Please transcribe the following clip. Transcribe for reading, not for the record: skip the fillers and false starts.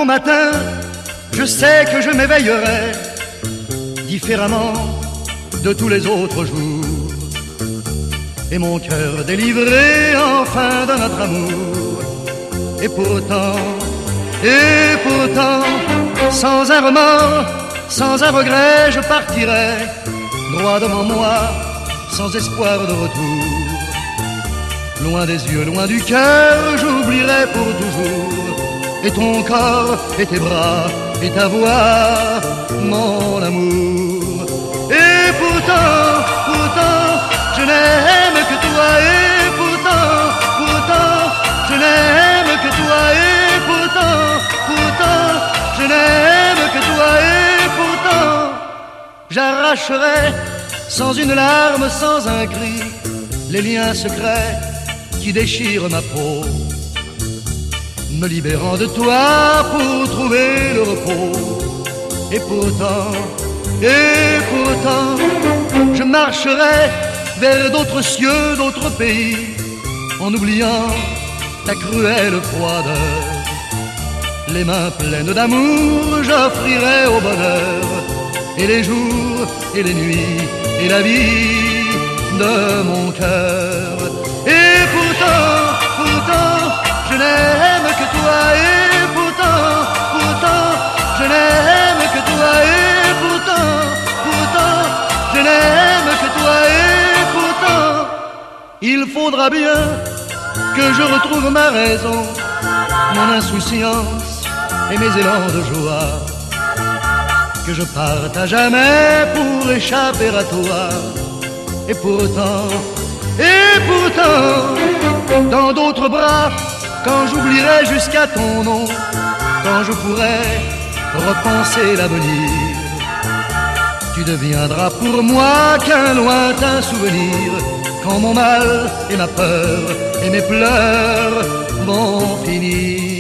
au matin, je sais que je m'éveillerai différemment de tous les autres jours. Et mon cœur délivré enfin de notre amour. Et pourtant, sans un remords, sans un regret, je partirai droit devant moi, sans espoir de retour. Loin des yeux, loin du cœur, j'oublierai pour toujours. Et ton corps, et tes bras, et ta voix, mon amour. Et pourtant, je n'aime que toi. Et pourtant, je n'aime que toi. Et pourtant, je n'aime que toi. Et pourtant, j'arracherai sans une larme, sans un cri, les liens secrets qui déchirent ma peau, me libérant de toi pour trouver le repos. Et pourtant, je marcherai vers d'autres cieux, d'autres pays, en oubliant ta cruelle froideur. Les mains pleines d'amour, j'offrirai au bonheur, et les jours, et les nuits, et la vie de mon cœur. Et pourtant, je n'aime que toi. Et pourtant, je n'aime que toi. Et pourtant, je n'aime que toi. Et pourtant, il faudra bien que je retrouve ma raison, mon insouciance et mes élans de joie, que je parte à jamais pour échapper à toi. Et pourtant, dans d'autres bras, quand j'oublierai jusqu'à ton nom, quand je pourrai repenser l'avenir, tu deviendras pour moi qu'un lointain souvenir, quand mon mal et ma peur et mes pleurs vont finir.